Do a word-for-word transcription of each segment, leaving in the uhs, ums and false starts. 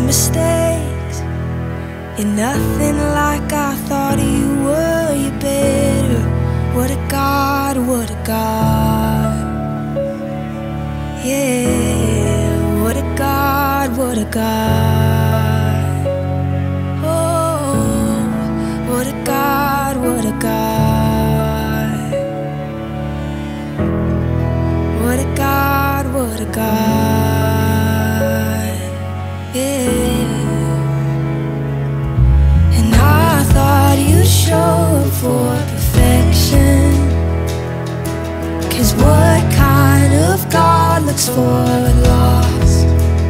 mistakes. You're nothing like I thought you were. You're better. What a God, what a God. Yeah, what a God, what a God. Oh, what a God, what a God. What a God, what a God. Yeah. And I thought you'd show up for perfection, 'cause what kind of God looks for a lost?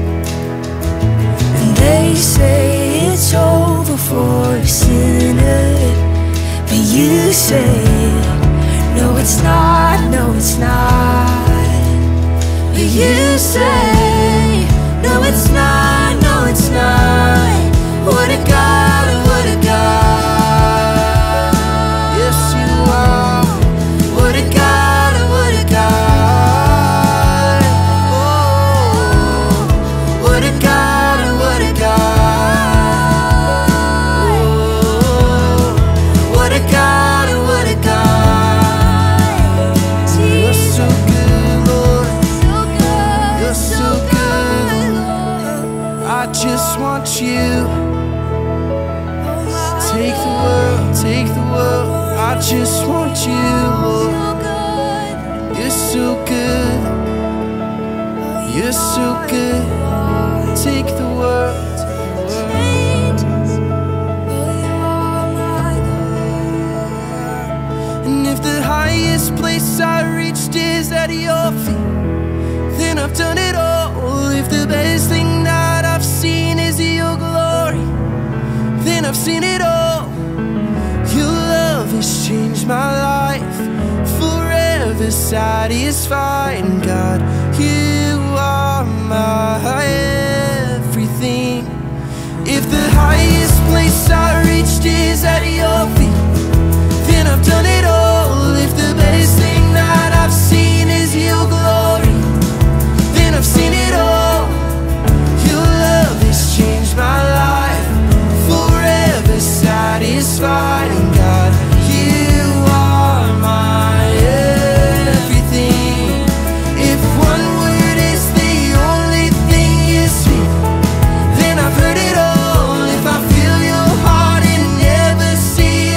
And they say it's over for a sinner, but you say, no it's not, no it's not. But you say, no it's not, no it's not. What a God, what a God. Yes you are. What a God, what a God. Oh, what a God, what a God. Oh, what a God, what a God. You're so good, Lord. You're so good. I just want you. Take the world, take the world. I just want you, Lord. You're so good. You're so good. Take the world. And if the highest place I reached is at your feet, then I've done it all. If the best thing that I've seen is your glory, then I've seen it all. Your love has changed my life, forever satisfied. God, you are my everything. If the highest place I reached is at your feet, then I've done it all. If the best thing that I've seen is your glory, then I've seen it all. Your love has changed my life, forever satisfied. And God, you are my everything. If one word is the only thing you speak, then I've heard it all. If I feel your heart and never see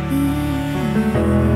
Mm.